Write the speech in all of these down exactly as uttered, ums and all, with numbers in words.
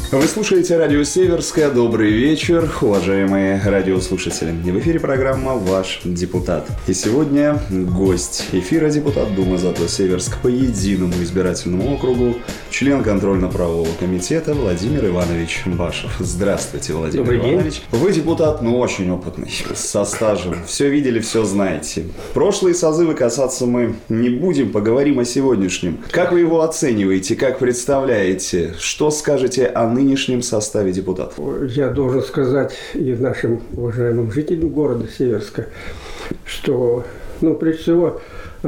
Вы слушаете радио Северская. Добрый вечер, уважаемые радиослушатели. В эфире программа «Ваш депутат». И сегодня гость эфира депутат Думы ЗАТО Северск по единому избирательному округу, член контрольно-правового комитета Владимир Иванович Башев. Здравствуйте, Владимир Добрый Иванович. День. Вы депутат, ну, очень опытный, со стажем. Все видели, все знаете. Прошлые созывы касаться мы не будем, поговорим о сегодняшнем. Как вы его оцениваете, как представляете? Что скажете о нынешнем составе депутатов? Я должен сказать и нашим уважаемым жителям города Северска, что, ну, прежде всего,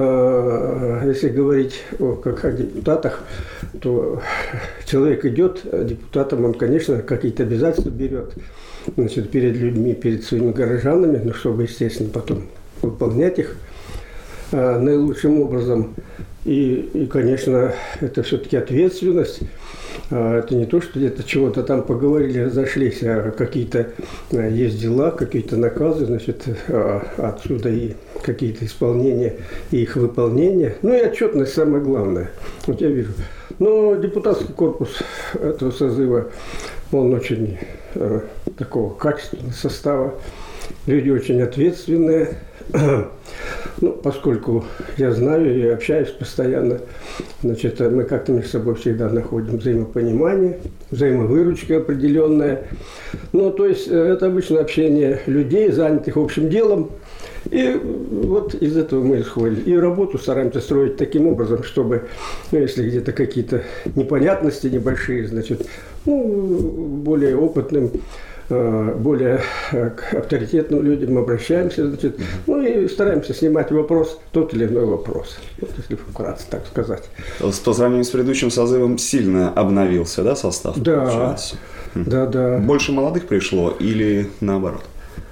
э, если говорить о, как о депутатах, то человек идет депутатом, он, конечно, какие-то обязательства берет, значит, перед людьми, перед своими горожанами, ну, чтобы, естественно, потом выполнять их э, наилучшим образом. И, и, конечно, это все-таки ответственность. Это не то, что где-то чего-то там поговорили, разошлись, а какие-то есть дела, какие-то наказы, значит, отсюда и какие-то исполнения, и их выполнение. Ну и отчетность самое главное. Вот я вижу. Но депутатский корпус этого созыва, он очень э, такого качественного состава. Люди очень ответственные. Ну, поскольку я знаю и общаюсь постоянно, значит, мы как-то между собой всегда находим взаимопонимание, взаимовыручка определенная. Ну, то есть это обычно общение людей, занятых общим делом. И вот из этого мы исходим. И работу стараемся строить таким образом, чтобы, ну, если где-то какие-то непонятности небольшие, значит, ну, более опытным, более к авторитетным людям обращаемся, значит, ну и стараемся снимать вопрос, тот или иной вопрос, вот если вкратце так сказать. По сравнению с предыдущим созывом сильно обновился, да, состав? Да, получается? да, да. Больше молодых пришло или наоборот?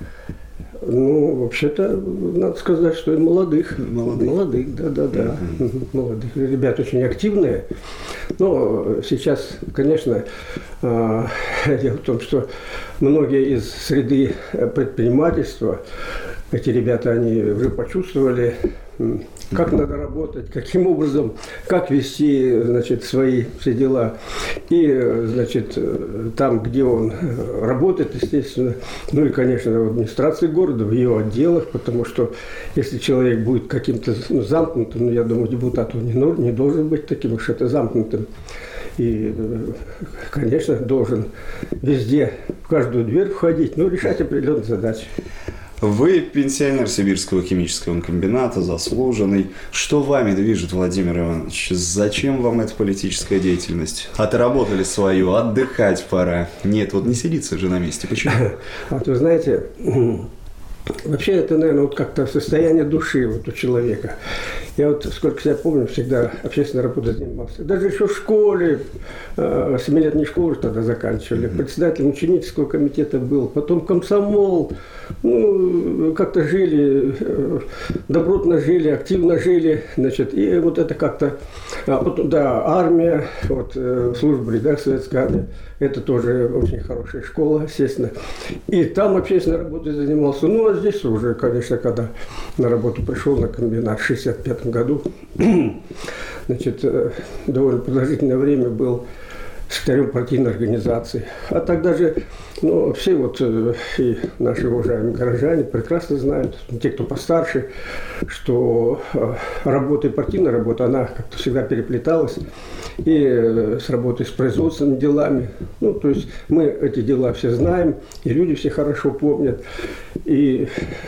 Ну, вообще-то, надо сказать, что и молодых. Молодых. Молодых, да-да-да. Uh-huh. Молодых. Ребят очень активные. Но сейчас, конечно, дело в том, что многие из среды предпринимательства, эти ребята, они уже почувствовали, как надо работать, каким образом, как вести, значит, свои все дела. И, значит, там, где он работает, естественно, ну и, конечно, в администрации города, в ее отделах, потому что если человек будет каким-то, ну, замкнутым, ну, я думаю, депутат он не, не должен быть таким уж это замкнутым. И, конечно, должен везде, в каждую дверь входить, но решать определенные задачи. Вы пенсионер Сибирского химического комбината, заслуженный. Что вами движет, Владимир Иванович? Зачем вам эта политическая деятельность? Отработали свою, отдыхать пора. Нет, вот не сидится же на месте. Почему? Вот вы знаете, вообще это, наверное, вот как-то состояние души вот у человека. Я вот, сколько себя помню, всегда общественной работой занимался. Даже еще в школе, семилетней школы тогда заканчивали. Председателем ученического комитета был, потом комсомол. Ну, как-то жили, добротно жили, активно жили, значит, и вот это как-то, а потом, да, армия, вот, служба в рядах советской армии, это тоже очень хорошая школа, естественно, и там общественной работой занимался, ну, а здесь уже, конечно, когда на работу пришел на комбинат в шестьдесят пятом году, значит, довольно продолжительное время был секретарем партийной организации. А тогда же, ну, все вот и наши уважаемые горожане прекрасно знают, те, кто постарше, что работа и партийная работа, она как-то всегда переплеталась и с работой с производственными делами. Ну, то есть мы эти дела все знаем, и люди все хорошо помнят. И,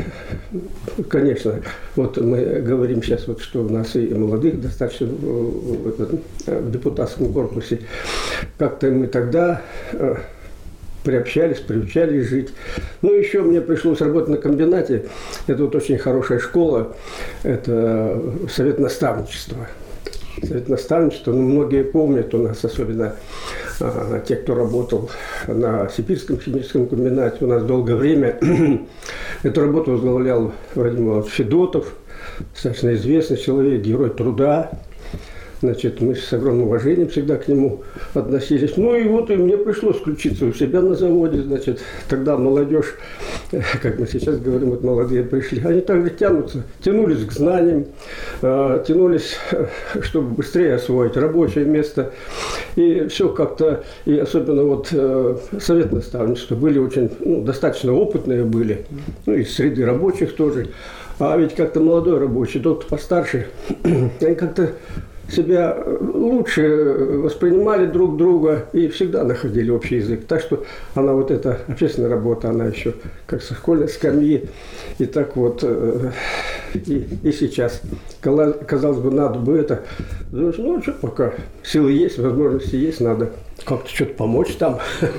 конечно, вот мы говорим сейчас, вот, что у нас и молодых достаточно в, в депутатском корпусе. Как-то мы тогда э, приобщались, приучались жить. Ну, еще мне пришлось работать на комбинате. Это вот очень хорошая школа. Это совет наставничества. Совет наставничества, ну, многие помнят у нас, особенно э, те, кто работал на Сибирском химическом комбинате. У нас долгое время эту работу возглавлял Владимир Иванович Федотов, достаточно известный человек, герой труда. Значит, мы с огромным уважением всегда к нему относились. Ну и вот и мне пришлось включиться у себя на заводе. Значит, тогда молодежь как мы сейчас говорим, вот молодые пришли, они также тянутся, тянулись к знаниям, тянулись, чтобы быстрее освоить рабочее место. И все как-то, и особенно вот совет наставничества были очень, ну, достаточно опытные были, ну, из среды рабочих тоже. А ведь как-то молодой рабочий, тот постарше, они как-то себя лучше воспринимали друг друга и всегда находили общий язык. Так что она вот эта общественная работа, она еще как со школьной скамьи. И так вот, и, и сейчас, казалось бы, надо бы это, ну что, пока силы есть, возможности есть, надо как-то что-то помочь там.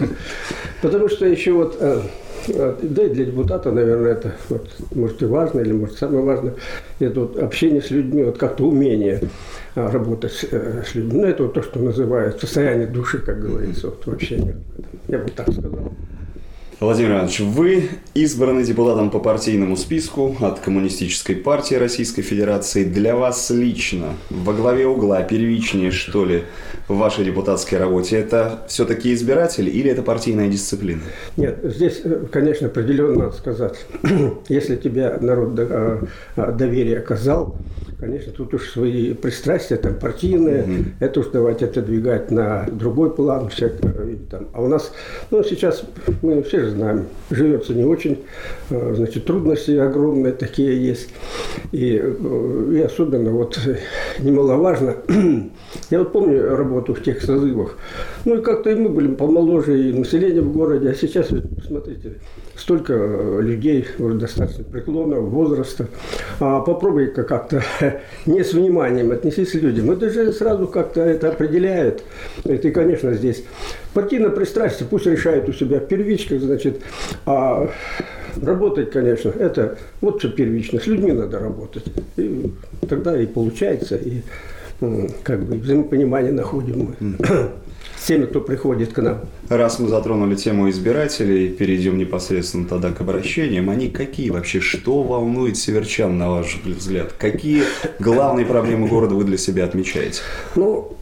Потому что еще вот, да и для депутата, наверное, это вот, может и важно, или может самое важное, это вот общение с людьми, вот как-то умение работать с людьми. Ну, это вот то, что называют состояние души, как говорится, вот, в общении. Я бы так сказал. Владимир Иванович, вы избраны депутатом по партийному списку от Коммунистической партии Российской Федерации. Для вас лично во главе угла, первичнее, что ли, в вашей депутатской работе, это все-таки избиратель или это партийная дисциплина? Нет, здесь, конечно, определенно надо сказать, если тебе народ доверие оказал, конечно, тут уж свои пристрастия, там, партийные, mm-hmm. это уж давайте отодвигать на другой план. Всяк, там. А у нас, ну, сейчас, мы все же знаем, живется не очень, значит, трудности огромные такие есть. И, и особенно, вот, немаловажно, я вот помню работу в тех созывах, ну, и как-то и мы были помоложе, и население в городе, а сейчас, смотрите, столько людей уже достаточно преклонного возраста. А попробуй-ка как-то не с вниманием отнесись к людям. Это же сразу как-то это определяет. Это, и, конечно, здесь партийное пристрастие пусть решают у себя в первичках, значит, а работать, конечно, это вот что первично. С людьми надо работать. И тогда и получается, и как бы взаимопонимание находим мы. С теми, кто приходит к нам. Раз мы затронули тему избирателей, перейдем непосредственно тогда к обращениям. Они какие вообще? Что волнует северчан, на ваш взгляд? Какие главные проблемы города вы для себя отмечаете? Ну,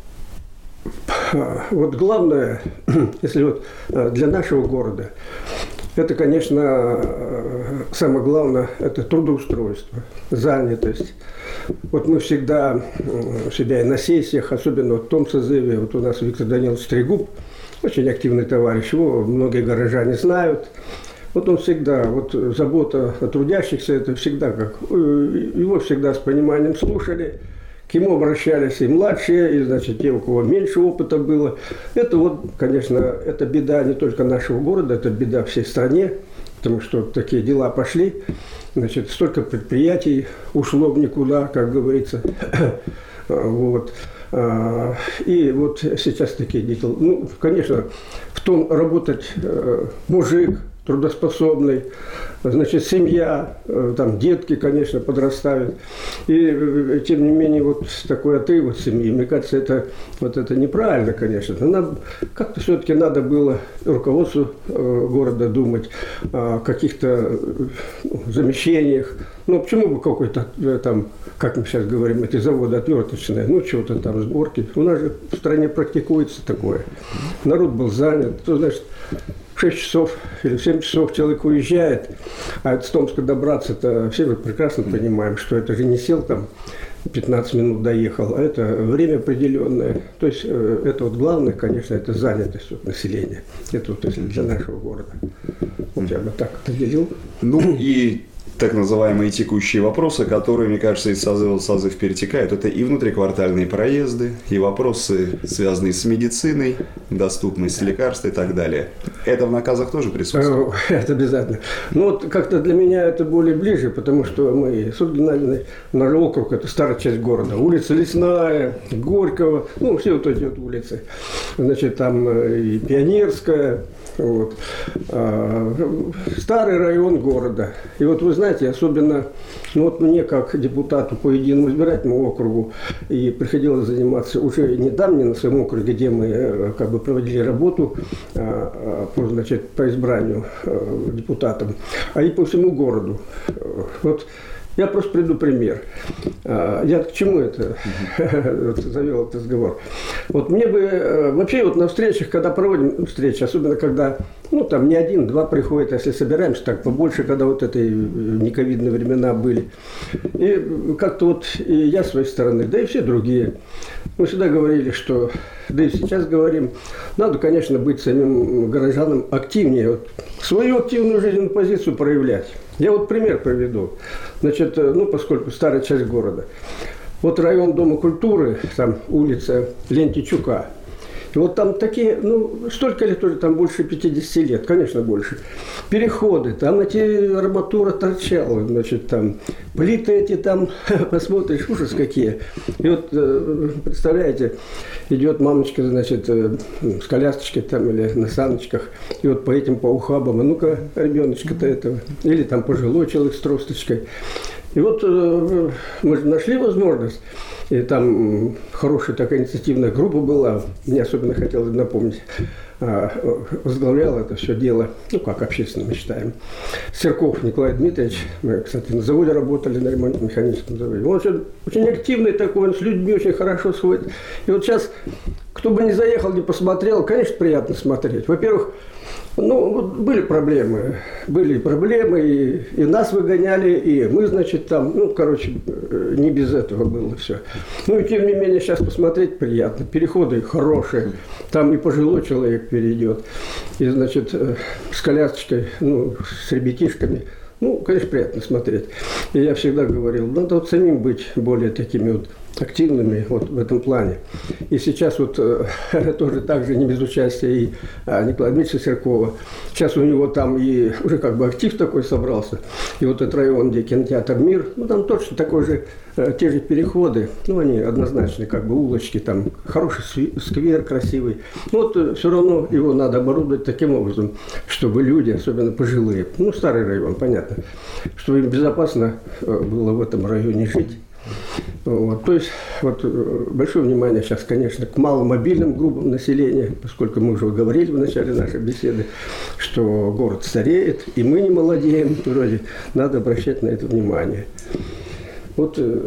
вот главное, если вот для нашего города, это, конечно, самое главное, это трудоустройство, занятость. Вот мы всегда себя и на сессиях, особенно в том созыве, вот у нас Виктор Данилович Трегуб, очень активный товарищ, его многие горожане знают. Вот он всегда, вот забота о трудящихся, это всегда как, его всегда с пониманием слушали. К нему обращались и младшие, и, значит, те, у кого меньше опыта было. Это вот, конечно, это беда не только нашего города, это беда всей стране, потому что такие дела пошли. Значит, столько предприятий ушло в никуда, как говорится. Вот. И вот сейчас такие дети. Ну, конечно, в том работать мужик, трудоспособный, значит, семья, там детки, конечно, подрастают. И, тем не менее, вот такой отрыв от семьи, мне кажется, это, вот это неправильно, конечно. Нам как-то все-таки надо было руководству города думать о каких-то замещениях. Ну, почему бы какой-то там, как мы сейчас говорим, эти заводы отверточные, ну, чего-то там, сборки. У нас же в стране практикуется такое. Народ был занят, то, значит, в шесть часов или в семь часов человек уезжает, а от Томска добраться-то все мы прекрасно понимаем, что это же не сел там, пятнадцать минут доехал, а это время определенное. То есть это вот главное, конечно, это занятость вот, населения. Это вот если для нашего города. Вот я бы так определил. Ну и так называемые текущие вопросы, которые, мне кажется, из созыва в созыв перетекают. Это и внутриквартальные проезды, и вопросы, связанные с медициной, доступность лекарств и так далее. Это в наказах тоже присутствует? Это обязательно. Ну вот как-то для меня это более ближе, потому что мы, Сургинальный наш округ, это старая часть города. Улица Лесная, Горького, ну все вот эти вот улицы. Значит, там и Пионерская. Вот. Старый район города. И вот вы знаете, особенно, ну вот мне как депутату по единому избирательному округу и приходилось заниматься уже недавно на своем округе, где мы как бы проводили работу по, значит, по избранию депутатам, а и по всему городу. Вот я просто приведу пример. Я к чему это завел этот разговор? Вот мне бы вообще вот на встречах, когда проводим встречи, особенно когда Ну, там не один, два приходят, если собираемся, так побольше, когда вот это нековидные времена были. И как-то вот и я с своей стороны, да и все другие, мы всегда говорили, что, да и сейчас говорим, надо, конечно, быть самим горожанам активнее, вот, свою активную жизненную позицию проявлять. Я вот пример приведу. Значит, ну, поскольку старая часть города. Вот район Дома культуры, там улица Лентичука. И вот там такие, ну, столько лет уже, там больше пятидесяти лет, конечно, больше. Переходы, там эти арматура торчала, значит, там плиты эти там, посмотришь, ужас какие. И вот, представляете, идет мамочка, значит, с колясочкой там или на саночках, и вот по этим, по ухабам, а ну-ка, ребеночка-то этого, или там пожилой человек с тросточкой. И вот мы же нашли возможность, и там хорошая такая инициативная группа была, мне особенно хотелось напомнить, возглавлял это все дело, ну как общественно мы считаем, Серков Николай Дмитриевич, мы, кстати, на заводе работали, на ремонтно-механическом заводе. Он очень, очень активный такой, он с людьми очень хорошо сходит. И вот сейчас, кто бы ни заехал, не посмотрел, конечно, приятно смотреть. Во-первых, ну, вот были проблемы, были проблемы, и, и нас выгоняли, и мы, значит, там, ну, короче, не без этого было все. Ну, и тем не менее, сейчас посмотреть приятно, переходы хорошие, там и пожилой человек перейдет, и, значит, с колясочкой, ну, с ребятишками. Ну, конечно, приятно смотреть. И я всегда говорил, надо вот самим быть более такими вот активными вот в этом плане. И сейчас вот э, тоже так же не без участия и а, Николая Дмитриевича Серкова. Сейчас у него там и уже как бы актив такой собрался. И вот этот район, где кинотеатр «Мир», ну там точно такой же, э, те же переходы, ну они однозначно как бы улочки, там хороший сквер красивый. Ну вот э, все равно его надо оборудовать таким образом, чтобы люди, особенно пожилые, ну старый район, понятно, чтобы им безопасно э, было в этом районе жить. Вот, то есть вот, большое внимание сейчас, конечно, к маломобильным группам населения, поскольку мы уже говорили в начале нашей беседы, что город стареет, и мы не молодеем, вроде надо обращать на это внимание. Вот э,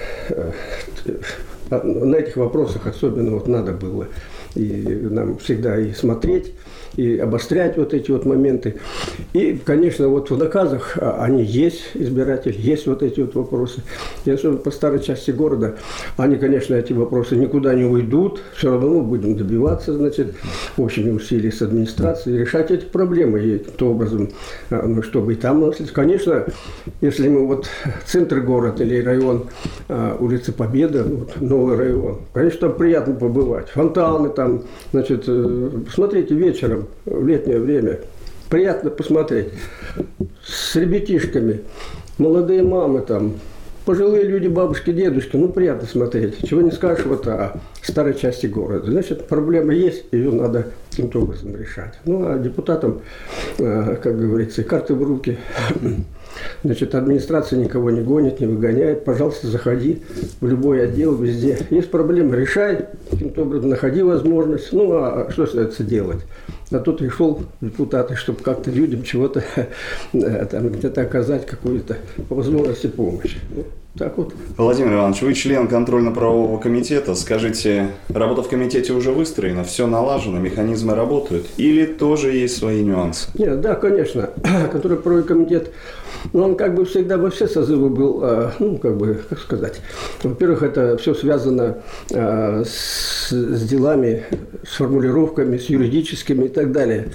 э, на этих вопросах особенно вот надо было и нам всегда и смотреть, и обострять вот эти вот моменты. И, конечно, вот в наказах они есть, избиратель, есть вот эти вот вопросы. И особенно по старой части города, они, конечно, эти вопросы никуда не уйдут, все равно мы будем добиваться, значит, общими усилиями с администрацией, решать эти проблемы и таким образом, ну, чтобы и там, конечно, если мы вот центр города или район улицы Победы, вот, новый район, конечно, там приятно побывать, фонтаны там, значит, смотрите вечером, в летнее время. Приятно посмотреть. С ребятишками. Молодые мамы там. Пожилые люди, бабушки, дедушки. Ну, приятно смотреть. Чего не скажешь вот о старой части города. Значит, проблема есть, ее надо каким-то образом решать. Ну, а депутатам, как говорится, карты в руки. Значит, администрация никого не гонит, не выгоняет. Пожалуйста, заходи в любой отдел, везде. Есть проблемы, решай, каким-то образом находи возможность. Ну, а что остается делать? А тут и шел депутаты, чтобы как-то людям чего-то там где-то оказать какую-то по возможности помощь. Вот так вот. Владимир Иванович, вы член контрольно-правового комитета. Скажите, работа в комитете уже выстроена, все налажено, механизмы работают? Или тоже есть свои нюансы? Нет, да, конечно. Контрольно-правовой комитет, но он как бы всегда во все созывы был, ну, как бы, как сказать, во-первых, это все связано с, с делами, с формулировками, с юридическими и так далее.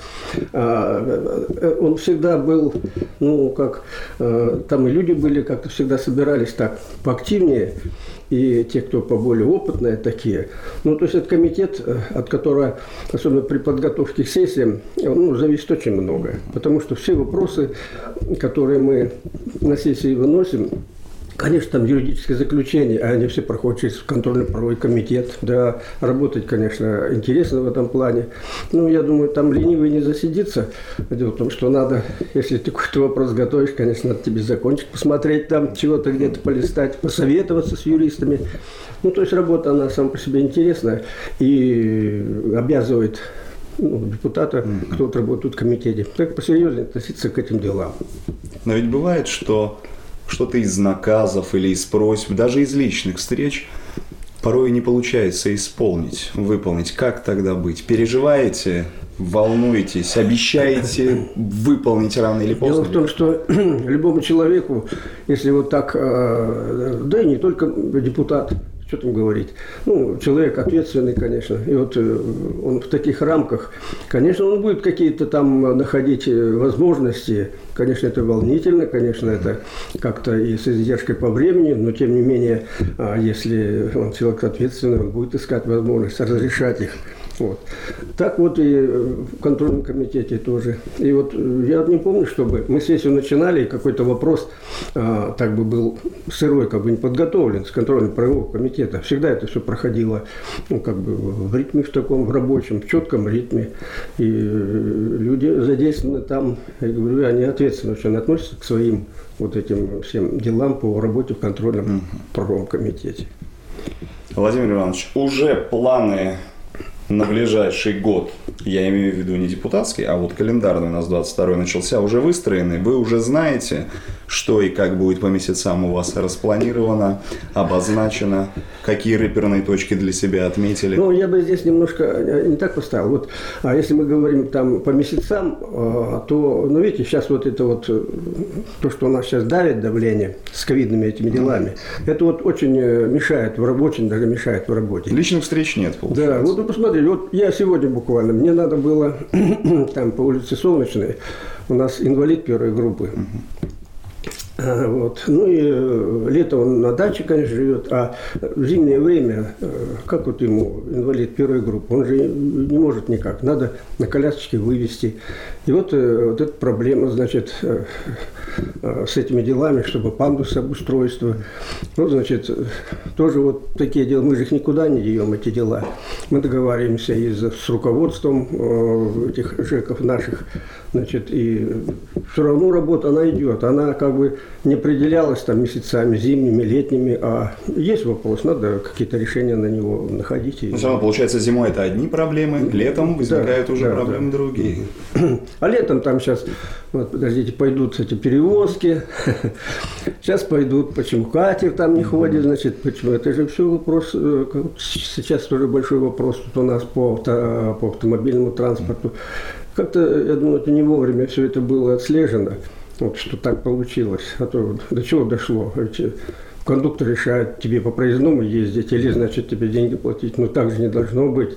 Он всегда был, ну, как, там и люди были, как-то всегда собирались так поактивнее, и те, кто поболее опытные такие. Ну, то есть это комитет, от которого, особенно при подготовке к сессиям, ну, зависит очень многое. Потому что все вопросы, которые мы на сессии выносим, конечно, там юридическое заключение, а они все проходят через контрольно-правовой комитет. Да, работать, конечно, интересно в этом плане. Ну, я думаю, там ленивый не засидится. Дело в том, что надо, если ты какой-то вопрос готовишь, конечно, надо тебе закончик посмотреть там, чего-то где-то полистать, посоветоваться с юристами. Ну, то есть работа, она сама по себе интересная и обязывает, ну, депутата, кто вот работает в комитете, так посерьезнее относиться к этим делам. Но ведь бывает, что что-то из наказов или из просьб, даже из личных встреч порой не получается исполнить, выполнить. Как тогда быть? Переживаете волнуетесь, обещаете выполнить рано или поздно? Дело в том, что любому человеку, если вот так, да и не только депутат, что там говорить, ну, человек ответственный, конечно, и вот он в таких рамках, конечно, он будет какие-то там находить возможности, конечно, это волнительно, конечно, это как-то и с издержкой по времени, но тем не менее, если он человек ответственный, он будет искать возможность разрешать их. Вот. Так вот и в контрольном комитете тоже. И вот я не помню, чтобы мы сессию начинали, и какой-то вопрос а, так бы был сырой, как бы не подготовлен с контрольно-правового комитета. Всегда это все проходило, ну, как бы в ритме в таком, в рабочем, в четком ритме. И люди задействованы там, я говорю, они ответственно очень относятся к своим вот этим всем делам по работе в контрольном правовом комитете. Владимир Иванович, уже планы на ближайший год, я имею в виду не депутатский, а вот календарный у нас двадцать второй начался, уже выстроены. Вы уже знаете, что и как будет по месяцам у вас распланировано, обозначено, какие реперные точки для себя отметили? Ну, я бы здесь немножко не так поставил. Вот, а если мы говорим там по месяцам, то, ну, видите, сейчас вот это вот, то, что у нас сейчас давит давление с ковидными этими делами, это вот очень мешает, очень даже мешает в работе. Личных встреч нет, получается. Да, вот ну, посмотрите, вот я сегодня буквально, мне надо было там по улице Солнечной, у нас инвалид первой группы. Вот. Ну и летом он на даче, конечно, живет, а в зимнее время, как вот ему, инвалид первой группы, он же не может никак, надо на колясочке вывести. И вот, вот эта проблема, значит, с этими делами, чтобы пандус обустройство. Ну, значит, тоже вот такие дела, мы же их никуда не деем, эти дела. Мы договариваемся и с руководством этих ЖЭКов наших, значит, и все равно работа, она идет, она как бы не определялась там месяцами, зимними, летними, а есть вопрос, надо какие-то решения на него находить. Но все равно, получается, зимой это одни проблемы, летом возникают да, уже да, проблемы да. другие. А летом там сейчас, вот, подождите, пойдут эти перевозки, сейчас пойдут, почему катер там не ходит, значит, почему, это же все вопрос, сейчас тоже большой вопрос тут у нас по, по автомобильному транспорту. Как-то, я думаю, это не вовремя все это было отслежено. Вот что так получилось. А то до чего дошло? Кондуктор решает тебе по проездному ездить или, значит, тебе деньги платить. Но так же не должно быть.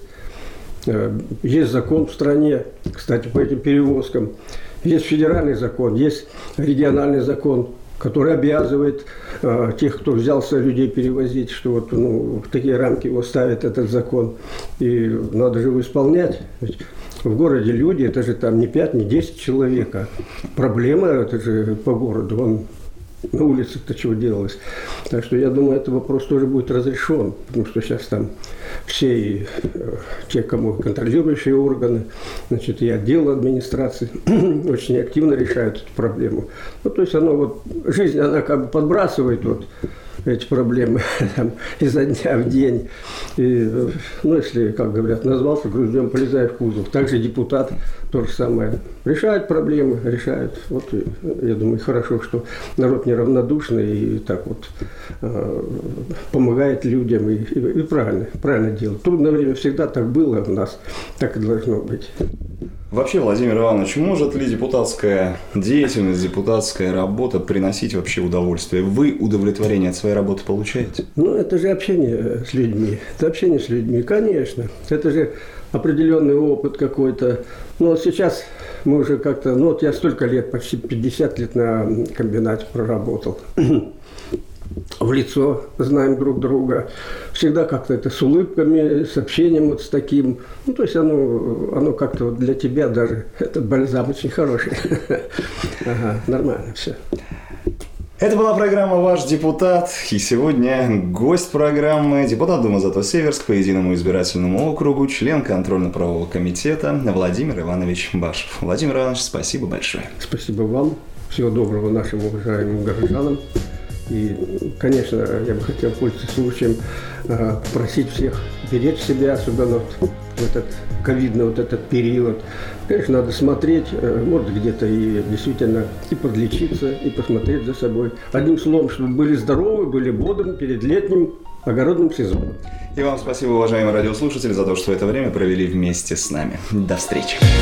Есть закон в стране, кстати, по этим перевозкам. Есть федеральный закон, есть региональный закон, который обязывает э, тех, кто взялся людей перевозить, что вот ну, в такие рамки его ставит этот закон. И надо же его исполнять. Ведь в городе люди, это же там не пять, не десять человек, а проблема, это же по городу, вон на улицах-то чего делалось. Так что я думаю, этот вопрос тоже будет разрешен, потому что сейчас там все и, э, те, кому контролирующие органы, значит, и отделы администрации очень активно решают эту проблему. Ну, то есть оно вот, жизнь, она как бы подбрасывает вот эти проблемы там, изо дня в день. И, ну, если, как говорят, назвался груздем, полезай в кузов. Также депутат то же самое. Решает проблемы, решает. Вот, я думаю, хорошо, что народ неравнодушный и так вот э, помогает людям. И, и, и правильно, правильно делает. Трудное время всегда так было у нас, так и должно быть. Вообще, Владимир Иванович, может ли депутатская деятельность, депутатская работа приносить вообще удовольствие? Вы удовлетворение от своей работы получаете? Ну, это же общение с людьми. Это общение с людьми, конечно. Это же определенный опыт какой-то. Ну, вот сейчас мы уже как-то... Ну, вот я столько лет, почти пятьдесят лет на комбинате проработал. В лицо знаем друг друга. Всегда как-то это с улыбками, с общением вот с таким. Ну, то есть оно, оно как-то вот для тебя даже, этот бальзам очень хороший. Ага, нормально все. Это была программа «Ваш депутат». И сегодня гость программы, депутат Думы Зато-Северск по единому избирательному округу, член контрольно-правового комитета Владимир Иванович Башев. Владимир Иванович, спасибо большое. Спасибо вам. Всего доброго нашим уважаемым горожанам. И, конечно, я бы хотел, пользуясь случаем, попросить всех беречь себя, особенно в этот ковидный вот этот период. Конечно, надо смотреть, может где-то и действительно и подлечиться, и посмотреть за собой. Одним словом, чтобы были здоровы, были бодрыми перед летним огородным сезоном. И вам спасибо, уважаемые радиослушатели, за то, что это время провели вместе с нами. До встречи.